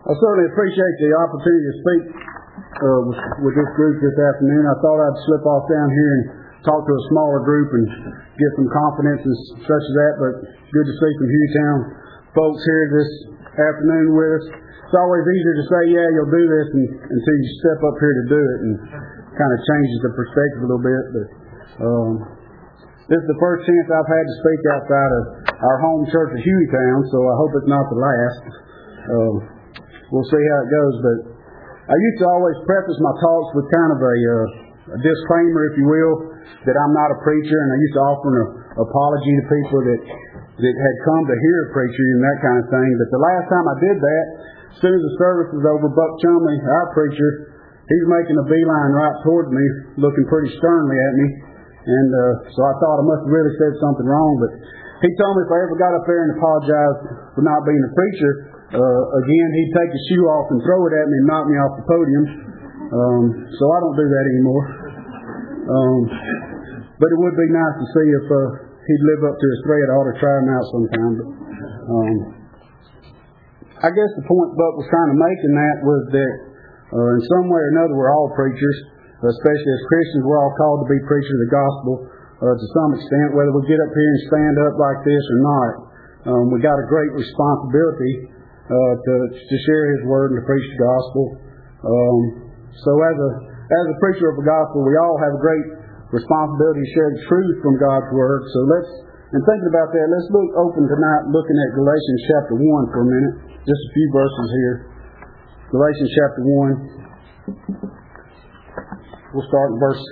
I certainly appreciate the opportunity to speak with this group this afternoon. I thought I'd slip off down here and talk to a smaller group and get some confidence and such as that, but good to see some Hueytown folks here this afternoon with us. It's always easier to say, yeah, you'll do this until you step up here to do it, and kind of changes the perspective a little bit. But this is the first chance I've had to speak outside of our home church of Hueytown, so I hope it's not the last. We'll see how it goes, but I used to always preface my talks with kind of a disclaimer, if you will, that I'm not a preacher, and I used to offer an apology to people that had come to hear a preacher and that kind of thing. But the last time I did that, as soon as the service was over, Buck Chumley, our preacher, he's making a beeline right towards me, looking pretty sternly at me, and so I thought I must have really said something wrong. But he told me if I ever got up there and apologized for not being a preacher, again, he'd take his shoe off and throw it at me and knock me off the podium. So I don't do that anymore. But it would be nice to see if he'd live up to his threat. I ought to try him out sometime. But I guess the point Buck was trying to make in that was that in some way or another we're all preachers, especially as Christians. We're all called to be preachers of the gospel to some extent, whether we get up here and stand up like this or not. We got a great responsibility to share His word and to preach the gospel. So as a preacher of the gospel, we all have a great responsibility to share the truth from God's word. So and thinking about that, let's open tonight looking at Galatians chapter 1 for a minute. Just a few verses here. Galatians chapter 1. We'll start in verse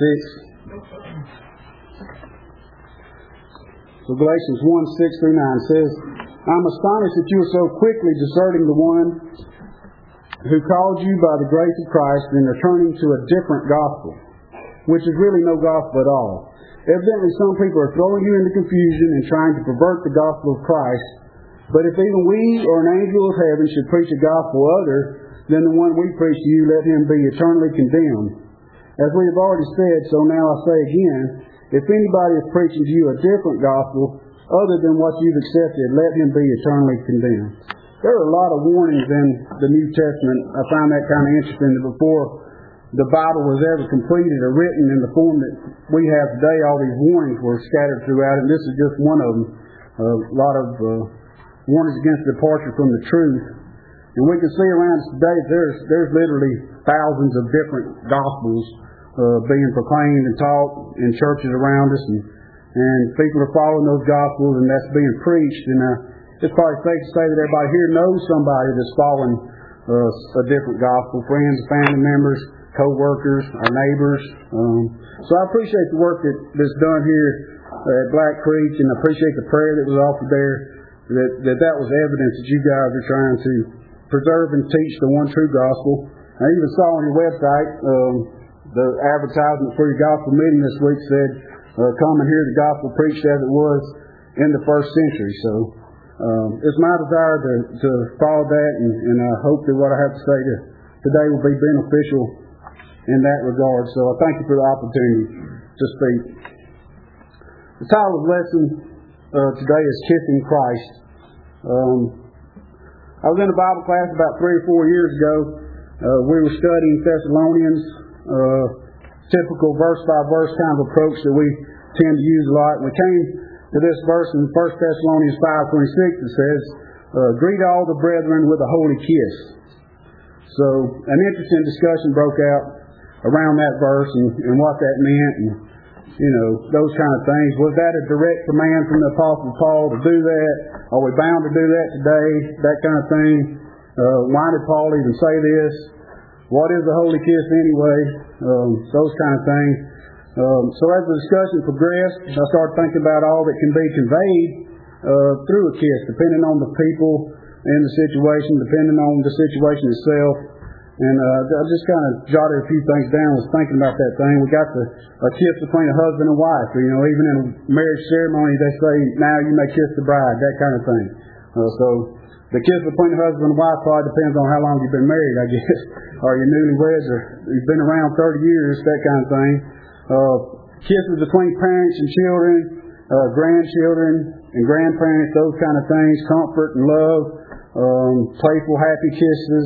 6. So Galatians 1, 6 through 9 says, I'm astonished that you are so quickly deserting the one who called you by the grace of Christ and are turning to a different gospel, which is really no gospel at all. Evidently, some people are throwing you into confusion and trying to pervert the gospel of Christ. But if even we or an angel of heaven should preach a gospel other than the one we preach to you, let him be eternally condemned. As we have already said, so now I say again, if anybody is preaching to you a different gospel other than what you've accepted, let him be eternally condemned. There are a lot of warnings in the New Testament. I find that kind of interesting that before the Bible was ever completed or written in the form that we have today, all these warnings were scattered throughout, and this is just one of them. A lot of warnings against departure from the truth. And we can see around us today there's literally thousands of different gospels being proclaimed and taught in churches around us, and people are following those gospels, and that's being preached. And it's probably safe to say that everybody here knows somebody that's following a different gospel, friends, family members, co-workers, our neighbors. So I appreciate the work that's done here at Black Creek, and I appreciate the prayer that was offered there, that was evidence that you guys are trying to preserve and teach the one true gospel. I even saw on your website the advertisement for your gospel meeting this week said, come and hear the gospel preached as it was in the first century. So it's my desire to follow that, and I hope that what I have to say today will be beneficial in that regard. So I thank you for the opportunity to speak. The title of the lesson today is Kissing Christ. I was in a Bible class about 3 or 4 years ago. We were studying Thessalonians, typical verse-by-verse kind of approach that we tend to use a lot. And we came to this verse in 1 Thessalonians 5:26 that says, greet all the brethren with a holy kiss. So an interesting discussion broke out around that verse and what that meant, and those kind of things. Was that a direct command from the Apostle Paul to do that? Are we bound to do that today? That kind of thing. Why did Paul even say this? What is a holy kiss anyway? Those kind of things. So as the discussion progressed, I started thinking about all that can be conveyed through a kiss, depending on the people and the situation, depending on the situation itself. And I just kind of jotted a few things down. Was thinking about that thing. We got a kiss between a husband and wife. Even in a marriage ceremony, they say, now you may kiss the bride, that kind of thing. So the kiss between the husband and wife probably depends on how long you've been married, I guess. Or you're newlyweds, or you've been around 30 years, that kind of thing. Kisses between parents and children, grandchildren and grandparents, those kind of things, comfort and love. playful, happy kisses,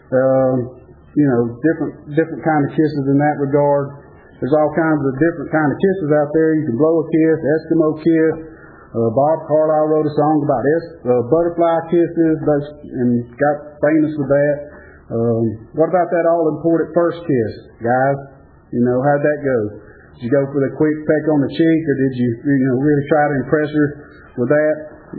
different kind of kisses in that regard. There's all kinds of different kind of kisses out there. You can blow a kiss, Eskimo kiss. Bob Carlyle wrote a song about butterfly kisses, and got famous with that. What about that all-important first kiss, guys? How'd that go? Did you go for the quick peck on the cheek, or did you really try to impress her with that?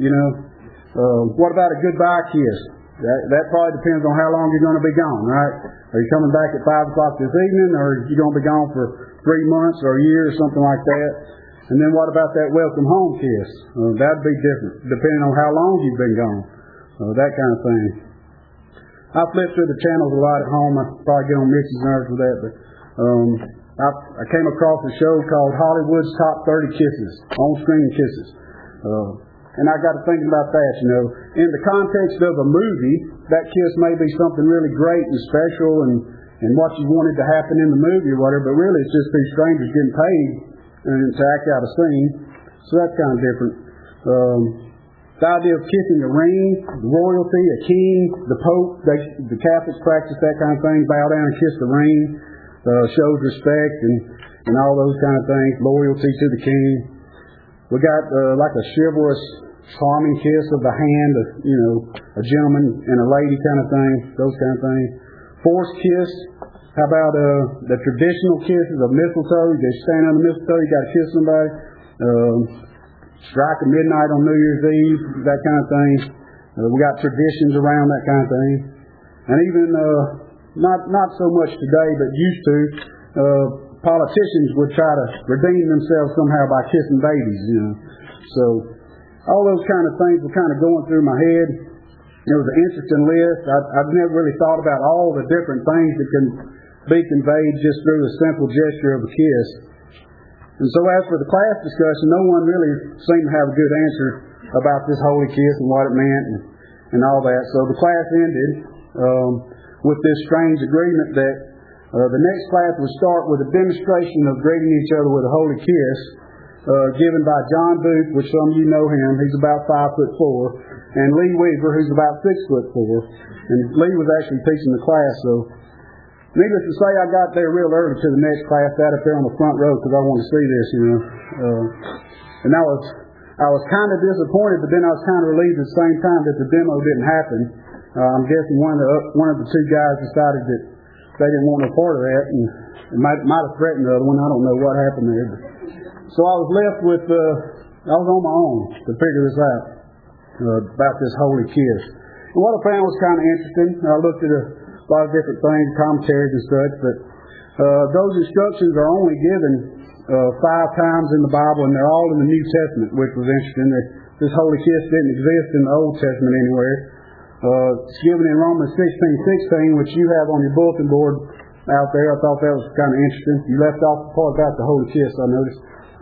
What about a goodbye kiss? That probably depends on how long you're going to be gone, right? Are you coming back at 5 o'clock this evening, or are you going to be gone for 3 months or a year or something like that? And then what about that welcome home kiss? That'd be different, depending on how long you've been gone. That kind of thing. I flip through the channels a lot at home. I probably get on Mitch's nerves with that, but I came across a show called Hollywood's Top 30 Kisses, on-screen kisses. And I got to thinking about that, In the context of a movie, that kiss may be something really great and special and what you wanted to happen in the movie or whatever, but really it's just these strangers getting paid to act out a scene. So that's kind of different. The idea of kissing a ring, the royalty, a king, the pope, the Catholics practice that kind of thing, bow down and kiss the ring, shows respect and all those kind of things, loyalty to the king. We got like a chivalrous, charming kiss of the hand of, a gentleman and a lady kind of thing, those kind of things. Forced kiss. How about the traditional kisses of mistletoe? You just stand on the mistletoe, you got to kiss somebody. Strike at midnight on New Year's Eve, that kind of thing. We got traditions around that kind of thing. And even, not so much today, but used to, politicians would try to redeem themselves somehow by kissing babies, So, all those kind of things were kind of going through my head. It was an interesting list. I've never really thought about all the different things that can be conveyed just through a simple gesture of a kiss. And so as for the class discussion, no one really seemed to have a good answer about this holy kiss and what it meant and all that. So the class ended with this strange agreement that the next class would start with a demonstration of greeting each other with a holy kiss given by John Booth, which some of you know him. He's about 5'4", and Lee Weaver, who's about 6'4". And Lee was actually teaching the class, so needless to say, I got there real early to the next class, sat up there on the front row because I wanted to see this, And I was kind of disappointed, but then I was kind of relieved at the same time that the demo didn't happen. I'm guessing one of the two guys decided that they didn't want no part of that, and it might have threatened the other one. I don't know what happened there. So I was left with, I was on my own to figure this out about this holy kiss. And what I found was kind of interesting. I looked at a lot of different things, commentaries and such, but those instructions are only given 5 times in the Bible, and they're all in the New Testament, which was interesting. That this holy kiss didn't exist in the Old Testament anywhere. It's given in Romans 16:16, which you have on your bulletin board out there. I thought that was kind of interesting. You left off the part about the holy kiss, I noticed.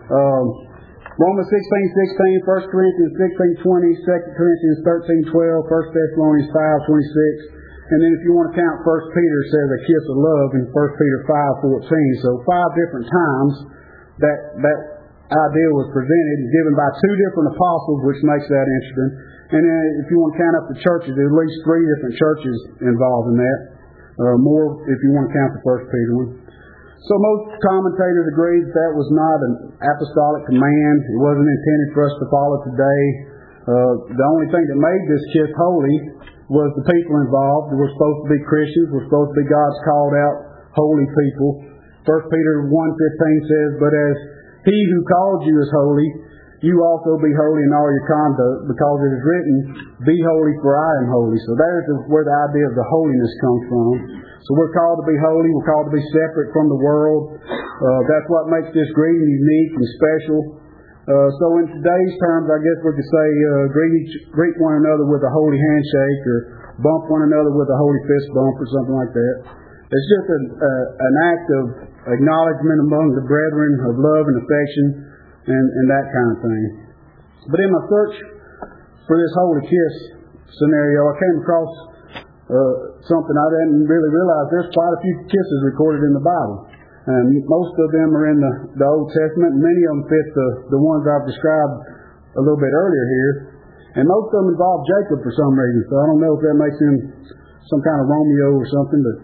Romans 16:16, 1 Corinthians 16:20, 2 Corinthians 13:12, 1 Thessalonians 5:26. And then if you want to count, 1 Peter says a kiss of love in 1 Peter 5:14. So 5 different times that idea was presented and given by 2 different apostles, which makes that interesting. And then if you want to count up the churches, there are at least 3 different churches involved in that. More if you want to count the 1 Peter one. So most commentators agree that was not an apostolic command. It wasn't intended for us to follow today. The only thing that made this kiss holy was the people involved. We're supposed to be Christians. We're supposed to be God's called out holy people. 1 Peter 1:15 says, "But as He who called you is holy, you also be holy in all your conduct, because it is written, 'Be holy, for I am holy.'" So there's where the idea of the holiness comes from. So we're called to be holy. We're called to be separate from the world. That's what makes this greeting unique and special. So in today's terms, I guess we could say greet one another with a holy handshake, or bump one another with a holy fist bump, or something like that. It's just an act of acknowledgement among the brethren of love and affection and that kind of thing. But in my search for this holy kiss scenario, I came across something I didn't really realize. There's quite a few kisses recorded in the Bible. And most of them are in the Old Testament, and many of them fit the ones I've described a little bit earlier here. And most of them involve Jacob for some reason, so I don't know if that makes him some kind of Romeo or something, but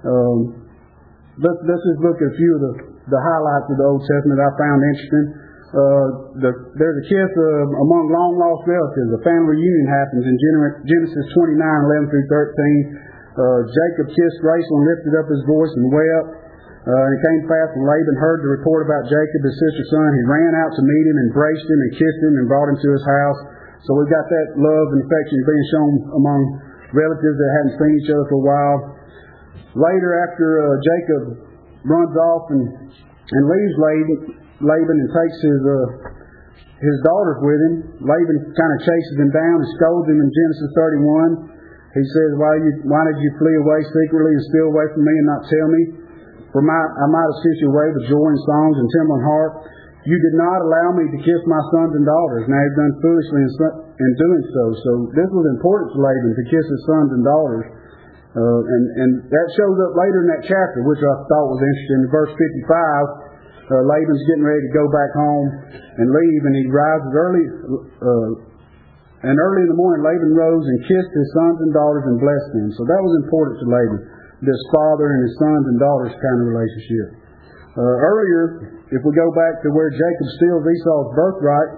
let's just look at a few of the highlights of the Old Testament I found interesting. There's a kiss among long-lost relatives. A family reunion happens in Genesis 29:11 through 13. Jacob kissed Rachel and lifted up his voice and wept. And it came fast when Laban heard the report about Jacob, his sister's son. He ran out to meet him, embraced him, and kissed him, and brought him to his house. So we've got that love and affection being shown among relatives that hadn't seen each other for a while. Later, after Jacob runs off and leaves Laban and takes his daughters with him, Laban kind of chases him down and scolds him in Genesis 31. He says, why did you flee away secretly and steal away from me and not tell me? For I might have sent you away with joy and songs and trembling heart. You did not allow me to kiss my sons and daughters. Now you've done foolishly in doing so. So this was important to Laban, to kiss his sons and daughters. And that shows up later in that chapter, which I thought was interesting. In verse 55, Laban's getting ready to go back home and leave, and he rises early. And early in the morning, Laban rose and kissed his sons and daughters and blessed them. So that was important to Laban, this father and his sons and daughters kind of relationship. Earlier, if we go back to where Jacob steals Esau's birthright,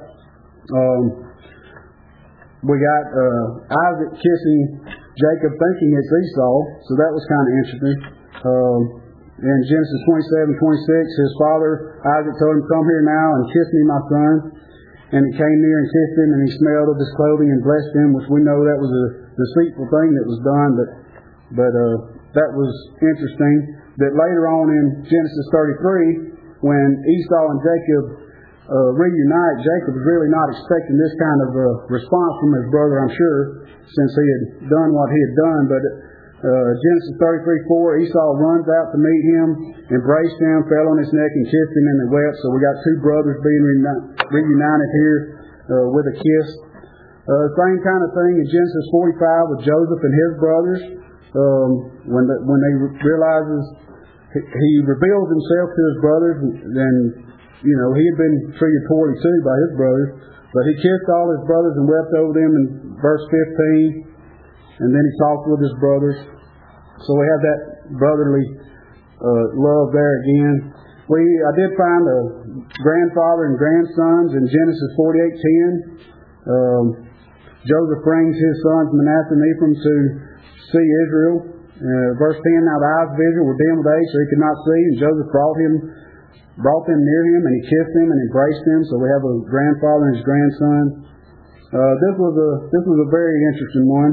we got Isaac kissing Jacob thinking it's Esau, so that was kind of interesting. In Genesis 27:26, his father Isaac told him, "Come here now and kiss me, my son." And he came near and kissed him, and he smelled of his clothing and blessed him, which we know that was a deceitful thing that was done, but that was interesting. That later on in Genesis 33, when Esau and Jacob reunite, Jacob was really not expecting this kind of response from his brother, I'm sure, since he had done what he had done. But Genesis 33:4, Esau runs out to meet him, embraced him, fell on his neck and kissed him, and they wept. So we got two brothers being reunited here with a kiss. Same kind of thing in Genesis 45 with Joseph and his brothers. When they realizes he reveals himself to his brothers, and he had been treated poorly too by his brothers, but he kissed all his brothers and wept over them in verse 15. And then he talked with his brothers. So we have that brotherly love there again. I did find a grandfather and grandsons in Genesis 48:10. Joseph brings his sons Manasseh and Ephraim to see Israel. Verse 10, now the eyes of Israel were dim with age, so he could not see. And Joseph brought them near him, and he kissed them and embraced them. So we have a grandfather and his grandson. This was a very interesting one.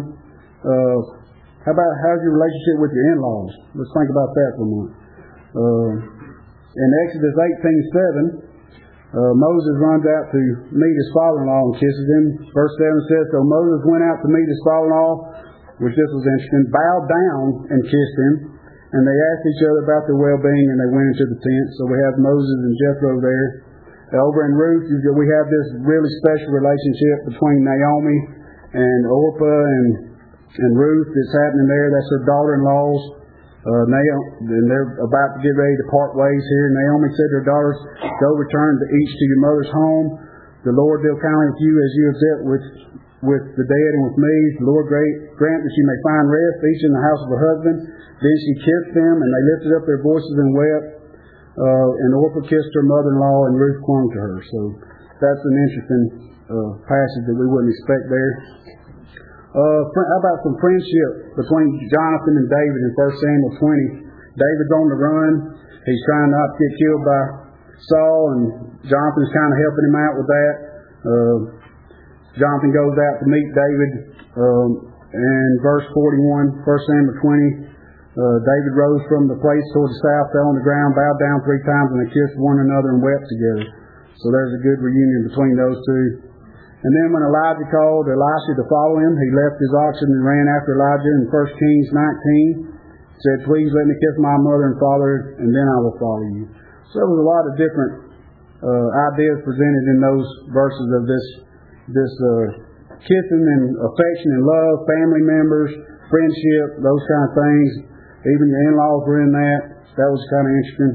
How's your relationship with your in-laws? Let's think about that for a moment. In Exodus 18:7, Moses runs out to meet his father-in-law and kisses him. Verse 7 says, so Moses went out to meet his father-in-law, which this was interesting, bowed down and kissed him, and they asked each other about their well-being, and they went into the tent. So we have Moses and Jethro there. Over in Ruth, we have this really special relationship between Naomi and Orpah and Ruth that's happening there. That's her daughter-in-laws. And they're about to get ready to part ways here. Naomi said to her daughters, go return to each to your mother's home. The Lord deal kindly with you as you have dealt with the dead and with me. The Lord grant that you may find rest, each in the house of her husband. Then she kissed them, and they lifted up their voices and wept. And Orpah kissed her mother-in-law, and Ruth clung to her. So that's an interesting passage that we wouldn't expect there. How about some friendship between Jonathan and David in 1 Samuel 20? David's on the run. He's trying not to get killed by Saul, and Jonathan's kind of helping him out with that. Jonathan goes out to meet David. And verse 41, 1 Samuel 20, David rose from the place toward the south, fell on the ground, bowed down 3 times, and they kissed one another and wept together. So there's a good reunion between those two. And then when Elijah called Elisha to follow him, he left his oxen and ran after Elijah. In 1 Kings 19, said, please let me kiss my mother and father, and then I will follow you. So there was a lot of different ideas presented in those verses of this kissing and affection and love, family members, friendship, those kind of things. Even the in-laws were in that. That was kind of interesting.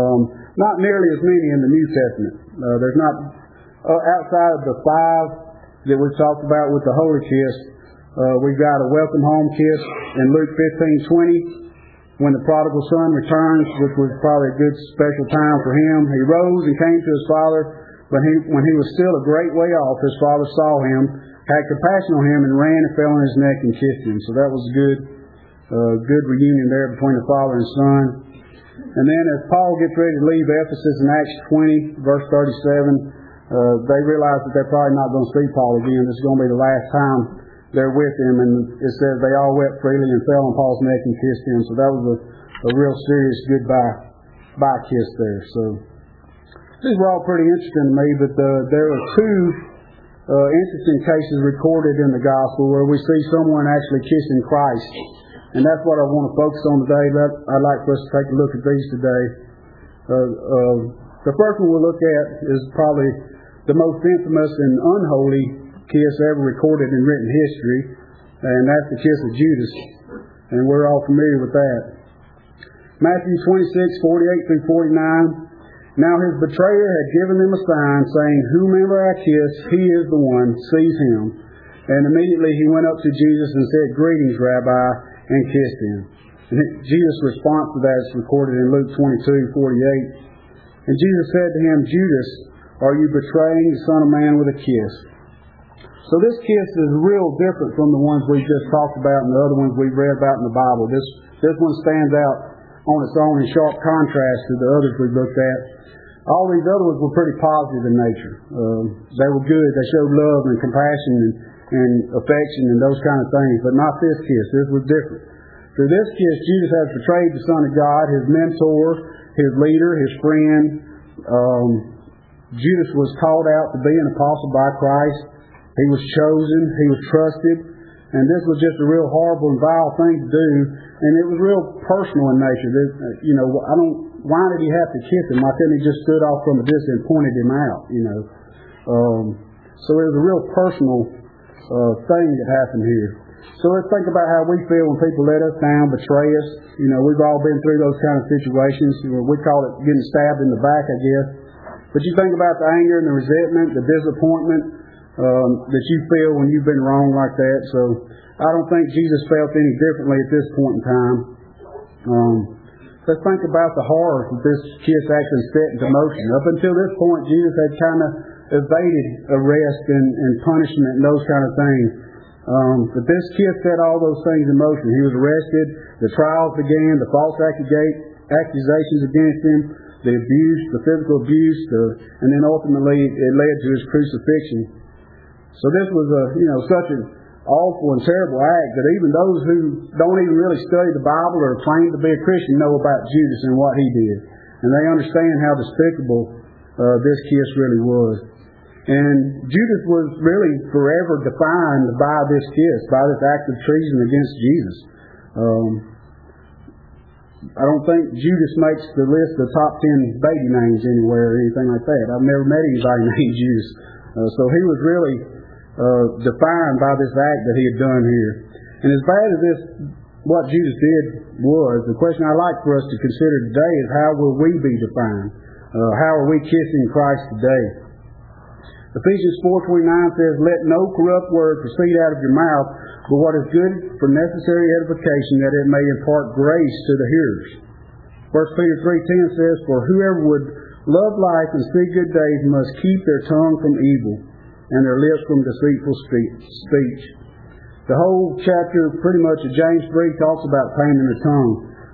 Not nearly as many in the New Testament. There's not outside of the 5 that we've talked about with the Holy Kiss. We've got a welcome home kiss in Luke 15:20, when the prodigal son returns, which was probably a good special time for him. He rose and came to his father, but when he was still a great way off, his father saw him, had compassion on him, and ran and fell on his neck and kissed him. So that was a good reunion there between the father and son. And then as Paul gets ready to leave Ephesus in Acts 20, verse 37, they realize that they're probably not going to see Paul again. This is going to be the last time they're with him. And it says they all wept freely and fell on Paul's neck and kissed him. So that was a real serious goodbye kiss there. So these were all pretty interesting to me, but there are two interesting cases recorded in the gospel where we see someone actually kissing Christ. And that's what I want to focus on today. I'd like for us to take a look at these today. The first one we'll look at is probably the most infamous and unholy kiss ever recorded in written history, and that's the kiss of Judas. And we're all familiar with that. Matthew 26:48 through 49. Now his betrayer had given them a sign, saying, "Whomever I kiss, he is the one, seize him." And immediately he went up to Jesus and said, "Greetings, Rabbi," and kissed him. And Jesus' response to that is recorded in Luke 22:48. And Jesus said to him, "Judas, are you betraying the Son of Man with a kiss?" So this kiss is real different from the ones we've just talked about and the other ones we've read about in the Bible. This one stands out on its own in sharp contrast to the others we've looked at. All these other ones were pretty positive in nature. They were good. They showed love and compassion and affection and those kind of things, but not this kiss. This was different. Through this kiss, Judas has betrayed the Son of God, his mentor, his leader, his friend. Judas was called out to be an apostle by Christ. He was chosen. He was trusted. And this was just a real horrible and vile thing to do. And it was real personal in nature. Why did he have to kiss him? Why couldn't he just stood off from a distance and pointed him out, So it was a real personal thing that happened here. So let's think about how we feel when people let us down, betray us. We've all been through those kind of situations. We call it getting stabbed in the back, I guess. But you think about the anger and the resentment, the disappointment that you feel when you've been wrong like that. So I don't think Jesus felt any differently at this point in time. Let's think about the horror that this kiss actually set into motion. Up until this point, Jesus had kind of evaded arrest and punishment and those kind of things. But this kiss set all those things in motion. He was arrested, the trials began, the false accusations against him, the abuse, the physical abuse, and then ultimately it led to his crucifixion. So this was such an awful and terrible act that even those who don't even really study the Bible or claim to be a Christian know about Judas and what he did. And they understand how despicable this kiss really was. And Judas was really forever defined by this kiss, by this act of treason against Jesus. I don't think Judas makes the list of top 10 baby names anywhere or anything like that. I've never met anybody named Judas. So he was really defined by this act that he had done here. And as bad as what Judas did was, the question I'd like for us to consider today is, how will we be defined? How are we kissing Christ today? Ephesians 4:29 says, "Let no corrupt word proceed out of your mouth, but what is good for necessary edification, that it may impart grace to the hearers." 1 Peter 3:10 says, "For whoever would love life and see good days must keep their tongue from evil and their lips from deceitful speech." The whole chapter, pretty much, of James 3 talks about taming the tongue.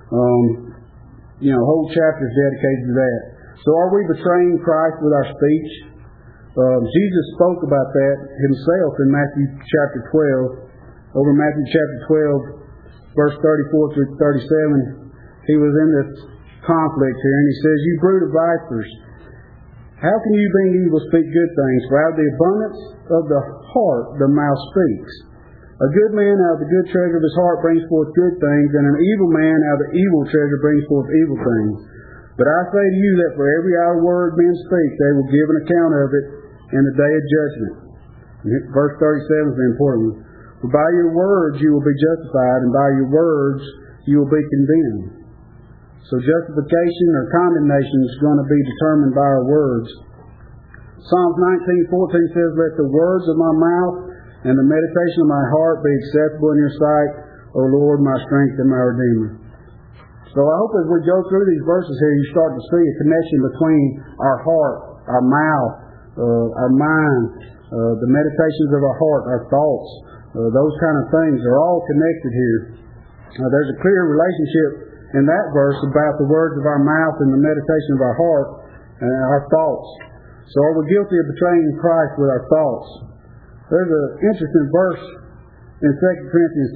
Whole chapters dedicated to that. So are we betraying Christ with our speech? Jesus spoke about that himself in Matthew chapter 12. Over Matthew chapter 12, verse 34 through 37, he was in this conflict here, and he says, "You brood of vipers, how can you, being evil, speak good things? For out of the abundance of the heart the mouth speaks. A good man out of the good treasure of his heart brings forth good things, and an evil man out of the evil treasure brings forth evil things. But I say to you that for every idle word men speak, they will give an account of it in the day of judgment." Verse 37 is the important one. "For by your words you will be justified, and by your words you will be condemned." So justification or condemnation is going to be determined by our words. Psalms 19:14 says, "Let the words of my mouth and the meditation of my heart be acceptable in your sight, O Lord, my strength and my Redeemer." So I hope as we go through these verses here, you start to see a connection between our heart, our mouth, our mind, the meditations of our heart, our thoughts, those kind of things are all connected here. There's a clear relationship in that verse about the words of our mouth and the meditation of our heart and our thoughts. So are we guilty of betraying Christ with our thoughts? There's an interesting verse in 2 Corinthians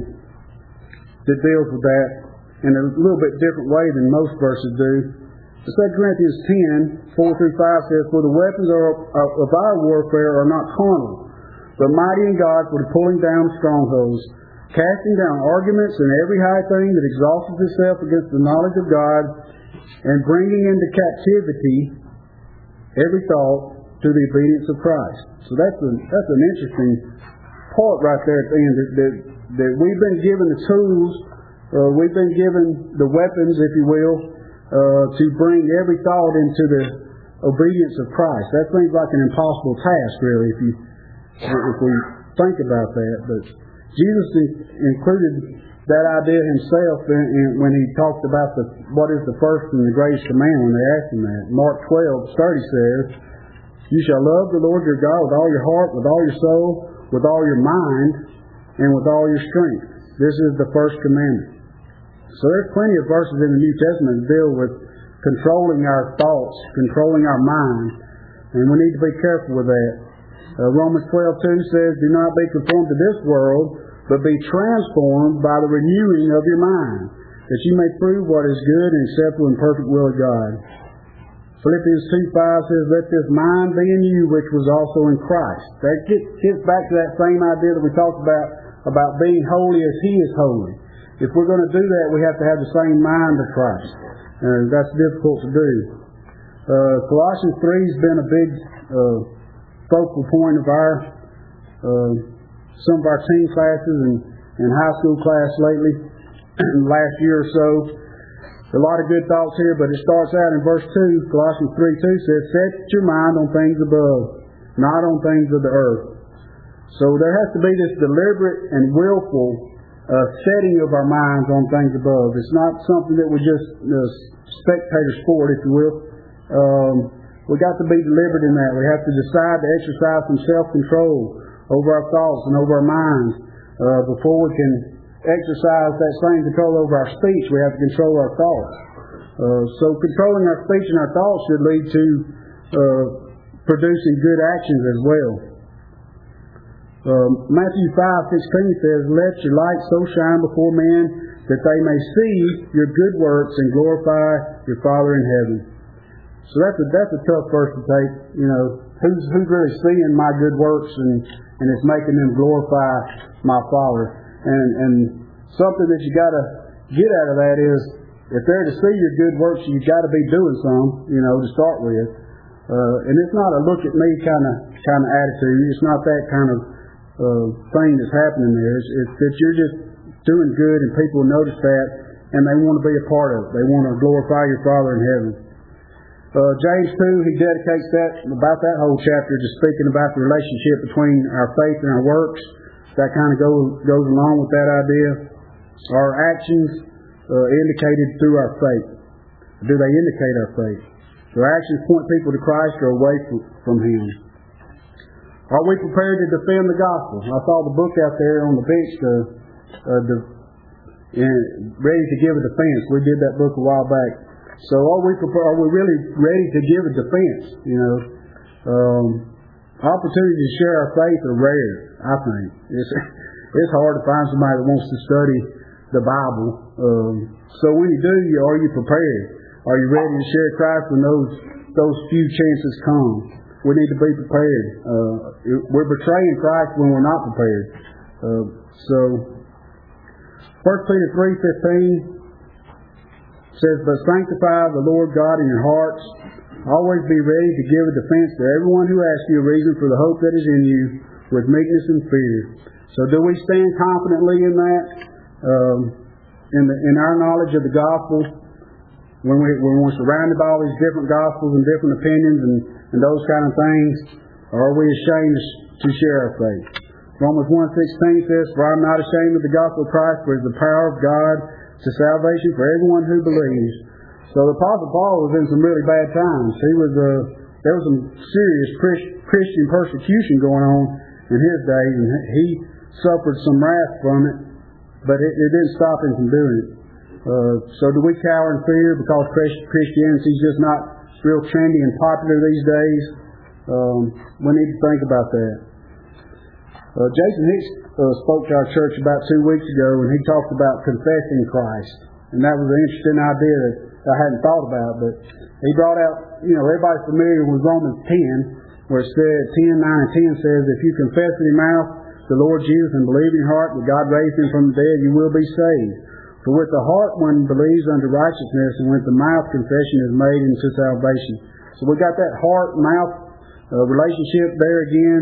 10 that deals with that in a little bit different way than most verses do. 2 Corinthians 10:4-5 says, "For the weapons of our warfare are not carnal, but mighty in God for the pulling down of strongholds, casting down arguments and every high thing that exalts itself against the knowledge of God, and bringing into captivity every thought to the obedience of Christ." So that's an interesting part right there at the end, that we've been given the tools, we've been given the weapons, if you will, to bring every thought into the obedience of Christ. That seems like an impossible task, really, if we think about that. But Jesus included that idea himself when he talked about what is the first and the greatest command when they asked him that. Mark 12:30 says, "You shall love the Lord your God with all your heart, with all your soul, with all your mind, and with all your strength. This is the first commandment." So there's plenty of verses in the New Testament that deal with controlling our thoughts, controlling our mind, and we need to be careful with that. Romans 12:2 says, "Do not be conformed to this world, but be transformed by the renewing of your mind, that you may prove what is good and acceptable and perfect will of God." Philippians 2:5 says, "Let this mind be in you, which was also in Christ." That gets back to that same idea that we talked about being holy as He is holy. If we're going to do that, we have to have the same mind of Christ. That's difficult to do. Colossians 3 has been a big focal point of our some of our teen classes and high school class lately, last year or so. A lot of good thoughts here, but it starts out in verse 2. Colossians 3:2 says, "Set your mind on things above, not on things of the earth." So there has to be this deliberate and willful setting of our minds on things above. It's not something that we just spectator sport, if you will. We got to be deliberate in that. We have to decide to exercise some self-control over our thoughts and over our minds. Before we can exercise that same control over our speech, we have to control our thoughts. So controlling our speech and our thoughts should lead to producing good actions as well. Matthew 5:16 says, "Let your light so shine before men that they may see your good works and glorify your Father in heaven." So that's a tough verse to take. You know, who's really seeing my good works and it's making them glorify my Father? And something that you got to get out of that is, if they're to see your good works, you got to be doing some, to start with. And it's not a look at me kind of attitude. It's not that kind of thing that's happening there. It's that you're just doing good, and people notice that, and they want to be a part of it. They want to glorify your Father in heaven. James 2, he dedicates about that whole chapter to speaking about the relationship between our faith and our works. That kind of goes along with that idea. Our actions indicated through our faith. Do they indicate our faith? Do our actions point people to Christ or away from Him? Are we prepared to defend the gospel? I saw the book out there on the bench, Ready to Give a Defense. We did that book a while back. So are we really ready to give a defense? Opportunities to share our faith are rare, I think. It's hard to find somebody that wants to study the Bible. So when you do, are you prepared? Are you ready to share Christ when those few chances come? We need to be prepared. We're betraying Christ when we're not prepared. So 1 Peter 3:15 says, "But sanctify the Lord God in your hearts. Always be ready to give a defense to everyone who asks you a reason for the hope that is in you, with meekness and fear." So do we stand confidently in that? In our knowledge of the gospel? when we're surrounded by all these different gospels and different opinions and those kind of things, or are we ashamed to share our faith? Romans 1:16 says, "For I am not ashamed of the gospel of Christ, for it is the power of God to salvation for everyone who believes." So the Apostle Paul was in some really bad times. There was some serious Christian persecution going on in his day, and he suffered some wrath from it, but it didn't stop him from doing it. So do we cower in fear because Christianity is just not real trendy and popular these days? We need to think about that. Jason Hicks spoke to our church about 2 weeks ago, and he talked about confessing Christ. And that was an interesting idea that I hadn't thought about, but he brought out, everybody's familiar with Romans 10, where it said, 10:9 and 10 says, "If you confess with your mouth the Lord Jesus and believe in your heart that God raised him from the dead, you will be saved. For with the heart one believes unto righteousness, and with the mouth confession is made unto salvation." So we got that heart-mouth relationship there again.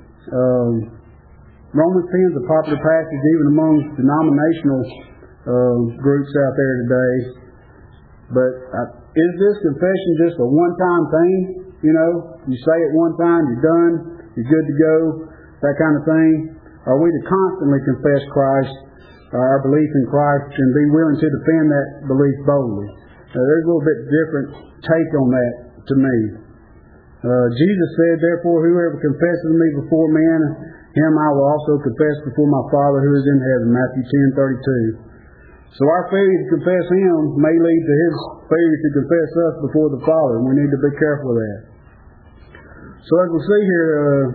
Romans 10 is a popular passage even among denominational groups out there today. But is this confession just a one-time thing? You say it one time, you're done, you're good to go, that kind of thing. Are we to constantly confess Christ, our belief in Christ, and be willing to defend that belief boldly? There's a little bit different take on that to me. Jesus said, "Therefore, whoever confesses me before men, him I will also confess before my Father who is in heaven." Matthew 10:32. So our failure to confess him may lead to his failure to confess us before the Father, and we need to be careful of that. So as we see here,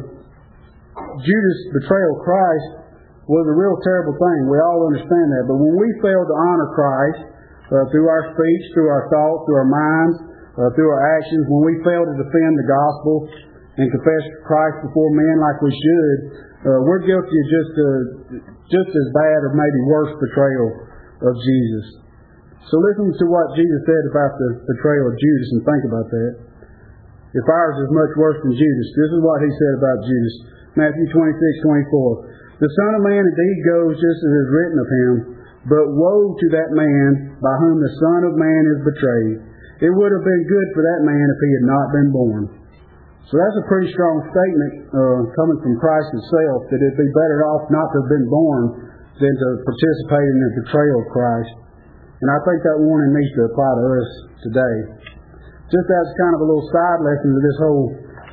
Judas' betrayal of Christ was a real terrible thing. We all understand that. But when we fail to honor Christ through our speech, through our thoughts, through our minds, through our actions, when we fail to defend the gospel and confess Christ before men like we should, we're guilty of just as bad or maybe worse betrayal of Jesus. So listen to what Jesus said about the betrayal of Judas and think about that. If ours is much worse than Judas, this is what he said about Judas. Matthew 26:24. "The Son of Man indeed goes just as is written of him, but woe to that man by whom the Son of Man is betrayed. It would have been good for that man if he had not been born." So that's a pretty strong statement coming from Christ himself, that it'd be better off not to have been born than to participate in the betrayal of Christ. And I think that warning needs to apply to us today. Just as kind of a little side lesson to this whole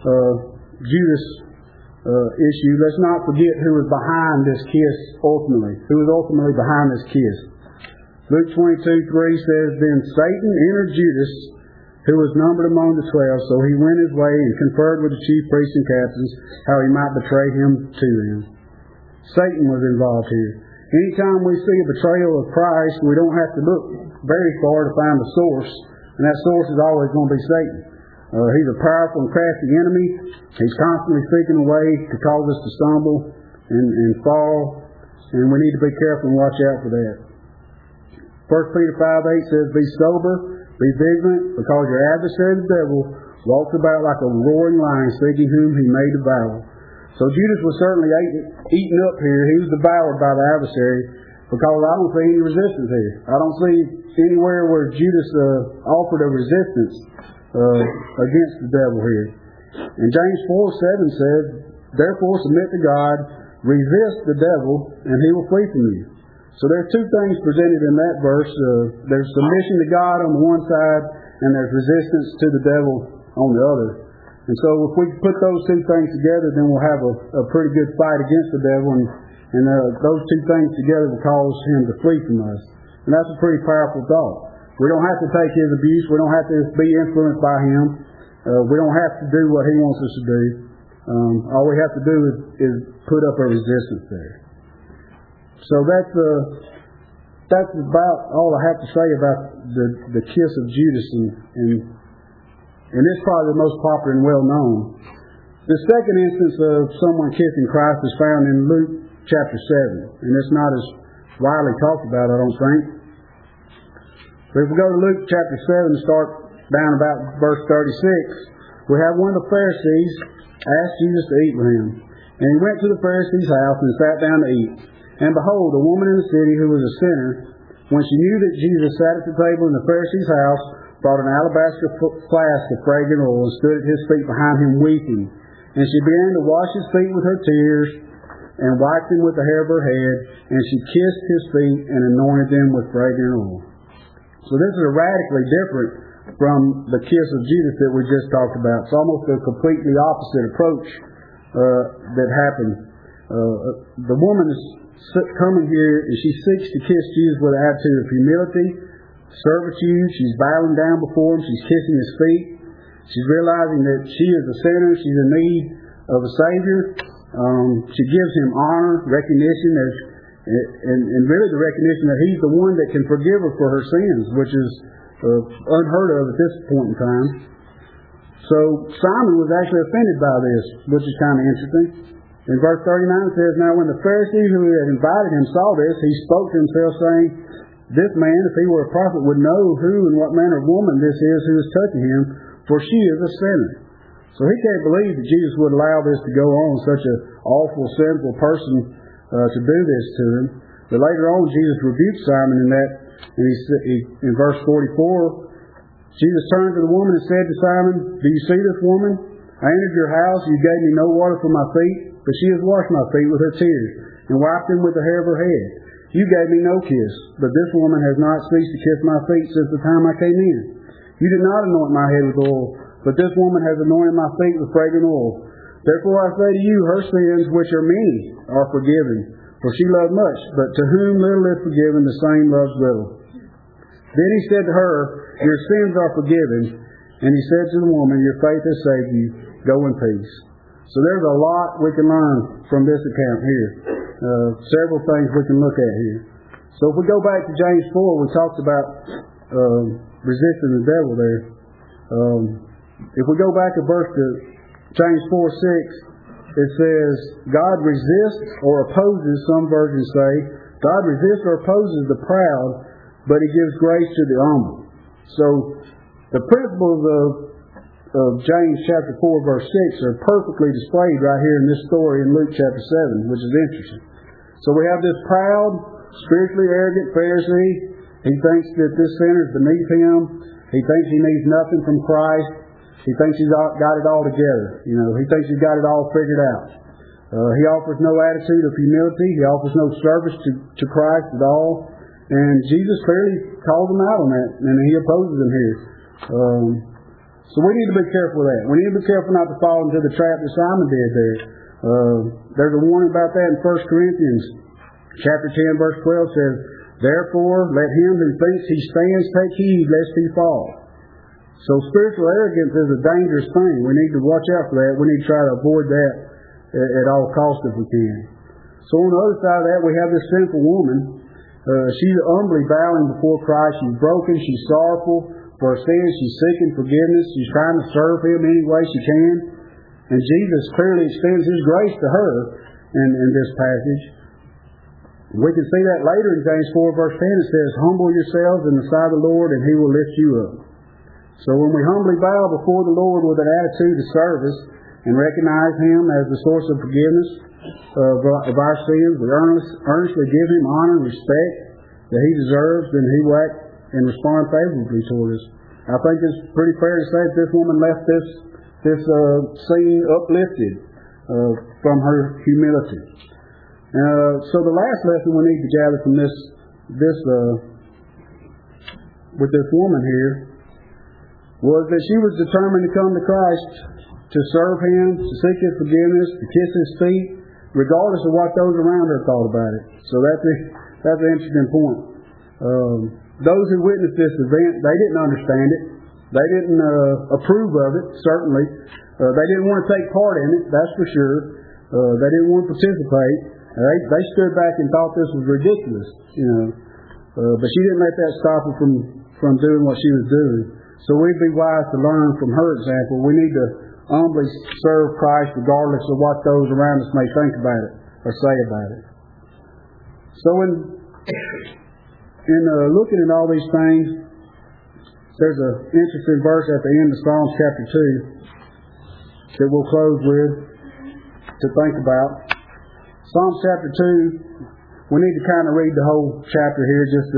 Judas issue, let's not forget who was behind this kiss ultimately. Who was ultimately behind this kiss. Luke 22:3 says, "Then Satan entered Judas, who was numbered among the 12, so he went his way and conferred with the chief priests and captains how he might betray him to them." Satan was involved here. Anytime we see a betrayal of Christ, we don't have to look very far to find the source, and that source is always going to be Satan. He's a powerful and crafty enemy. He's constantly seeking a way to cause us to stumble and fall, and we need to be careful and watch out for that. 1 Peter 5:8 says, "Be sober, be vigilant, because your adversary the devil walks about like a roaring lion, seeking whom he may devour." So Judas was certainly eaten up here. He was devoured by the adversary, because I don't see any resistance here. I don't see anywhere where Judas offered a resistance against the devil here. And James 4:7 says, "Therefore submit to God, resist the devil, and he will flee from you." So there's two things presented in that verse. There's submission to God on the one side, and there's resistance to the devil on the other. And so if we put those two things together, then we'll have a pretty good fight against the devil, and those two things together will cause him to flee from us. And that's a pretty powerful thought. We don't have to take his abuse. We don't have to be influenced by him. We don't have to do what he wants us to do. All we have to do is put up a resistance there. So that's about all I have to say about the kiss of Judas, and it's probably the most popular and well known. The second instance of someone kissing Christ is found in Luke chapter 7, and it's not as widely talked about, I don't think. But if we go to Luke chapter 7 and start down about verse 36, we have one of the Pharisees ask Jesus to eat with him. And he went to the Pharisee's house and sat down to eat. And behold, a woman in the city who was a sinner, When she knew that Jesus sat at the table in the Pharisee's house, brought an alabaster flask of fragrant oil and stood at his feet behind him weeping. And she began to wash his feet with her tears and wiped them with the hair of her head. And she kissed his feet and anointed them with fragrant oil. So this is radically different from the kiss of Jesus that we just talked about. It's almost a completely opposite approach that happened. The woman is coming here and she seeks to kiss Jesus with an attitude of humility, servitude. She's bowing down before him. She's kissing his feet. She's realizing that she is a sinner. She's in need of a Savior. She gives him honor, recognition, and really the recognition that he's the one that can forgive her for her sins, which is unheard of at this point in time. So Simon was actually offended by this, which is kind of interesting. In verse 39 it says, Now when the Pharisee who had invited him saw this, he spoke to himself, saying, This man, if he were a prophet, would know who and what manner of woman this is who is touching him, for she is a sinner. So he can't believe that Jesus would allow this to go on, such an awful, sinful person to do this to him. But later on, Jesus rebuked Simon in that. And in verse 44, Jesus turned to the woman and said to Simon, Do you see this woman? I entered your house, you gave me no water for my feet, but she has washed my feet with her tears, and wiped them with the hair of her head. You gave me no kiss, but this woman has not ceased to kiss my feet since the time I came in. You did not anoint my head with oil, but this woman has anointed my feet with fragrant oil. Therefore I say to you, her sins, which are many, are forgiven. For she loved much, but to whom little is forgiven, the same loves little. Then he said to her, Your sins are forgiven. And he said to the woman, Your faith has saved you. Go in peace. So there's a lot we can learn from this account here. Several things we can look at here. So if we go back to James 4, we talked about resisting the devil there. If we go back a verse to James 4:6, it says, God resists or opposes, some versions say, God resists or opposes the proud, but he gives grace to the humble. So the principles of James chapter 4 verse 6 are perfectly displayed right here in this story in Luke chapter 7, which is interesting. So we have this proud, spiritually arrogant Pharisee. He thinks that this sinner is beneath him. He thinks he needs nothing from Christ. He thinks he's got it all together. He thinks he's got it all figured out. He offers no attitude of humility. He offers no service to Christ at all. And Jesus clearly calls him out on that, and he opposes him here. So we need to be careful of that. We need to be careful not to fall into the trap that Simon did there. There's a warning about that in 1 Corinthians chapter 10, verse 12 says, Therefore, let him who thinks he stands take heed lest he fall. So spiritual arrogance is a dangerous thing. We need to watch out for that. We need to try to avoid that at all costs if we can. So on the other side of that, we have this sinful woman. She's humbly bowing before Christ. She's broken. She's sorrowful for her sins. She's seeking forgiveness. She's trying to serve him any way she can. And Jesus clearly extends his grace to her in this passage. We can see that later in James 4 verse 10. It says, Humble yourselves in the sight of the Lord, and he will lift you up. So when we humbly bow before the Lord with an attitude of service and recognize him as the source of forgiveness of our sins, we earnestly give him honor and respect that he deserves, then he will act and respond favorably toward us. I think it's pretty fair to say that this woman left this scene uplifted from her humility. So the last lesson we need to gather from this with this woman here was that she was determined to come to Christ to serve him, to seek his forgiveness, to kiss his feet, regardless of what those around her thought about it. So that's an interesting point. Those who witnessed this event, they didn't understand it. They didn't approve of it, certainly. They didn't want to take part in it, that's for sure. They didn't want to participate. They stood back and thought this was ridiculous, but she didn't let that stop her from doing what she was doing. So we'd be wise to learn from her example. We need to humbly serve Christ regardless of what those around us may think about it or say about it. So in looking at all these things, there's an interesting verse at the end of Psalms chapter 2 that we'll close with to think about. Psalms chapter 2, we need to kind of read the whole chapter here just to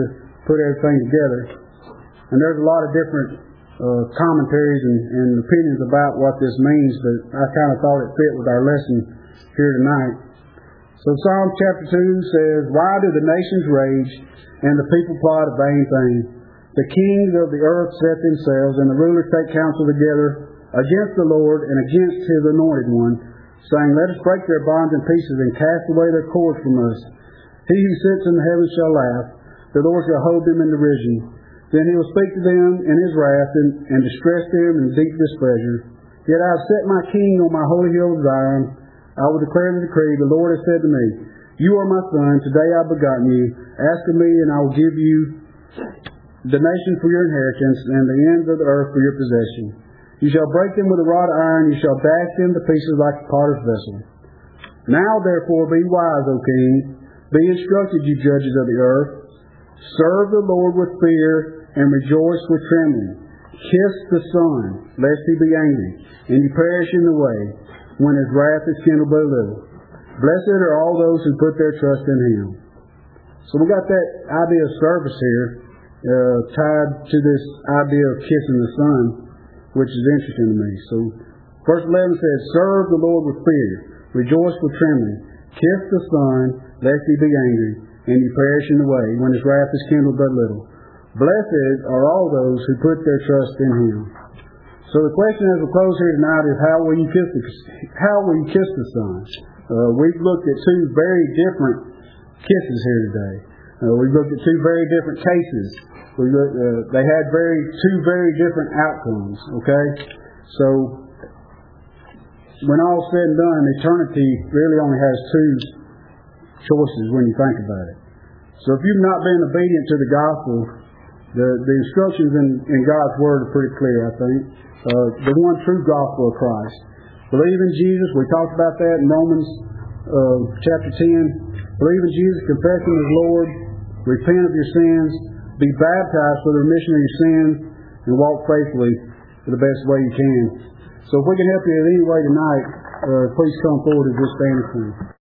put everything together. And there's a lot of different commentaries and opinions about what this means, but I kind of thought it fit with our lesson here tonight. So Psalm chapter 2 says, "Why do the nations rage and the people plot a vain thing? The kings of the earth set themselves, and the rulers take counsel together against the Lord and against His anointed one, saying, Let us break their bonds in pieces and cast away their cords from us. He who sits in the heavens shall laugh. The Lord shall hold them in derision. Then He will speak to them in His wrath and distress them in deep displeasure. Yet I have set my king on my holy hill of Zion. I will declare the decree. The Lord has said to me, You are my son. Today I have begotten you. Ask of me, and I will give you the nations for your inheritance, and the ends of the earth for your possession. You shall break them with a rod of iron. You shall dash them to pieces like a potter's vessel. Now therefore be wise, O king. Be instructed, you judges of the earth. Serve the Lord with fear, and rejoice with trembling. Kiss the Son, lest He be angry, and you perish in the way, when His wrath is kindled but little. Blessed are all those who put their trust in Him." So we got that idea of service here tied to this idea of kissing the Son, which is interesting to me. So verse 11 says, "Serve the Lord with fear, rejoice with trembling, kiss the Son, lest He be angry, and you perish in the way, when His wrath is kindled but little. Blessed are all those who put their trust in Him." So the question as we close here tonight is, how will you kiss the Son? We've looked at two very different kisses here today. We've looked at two very different cases. They had two very different outcomes. Okay, so when all's said and done, eternity really only has two choices when you think about it. So if you've not been obedient to the gospel, the instructions in God's Word are pretty clear, I think. The one true gospel of Christ. Believe in Jesus. We talked about that in Romans chapter 10. Believe in Jesus, confess Him as Lord, repent of your sins, be baptized for the remission of your sins, and walk faithfully the best way you can. So if we can help you in any way tonight, please come forward and just stand and sing.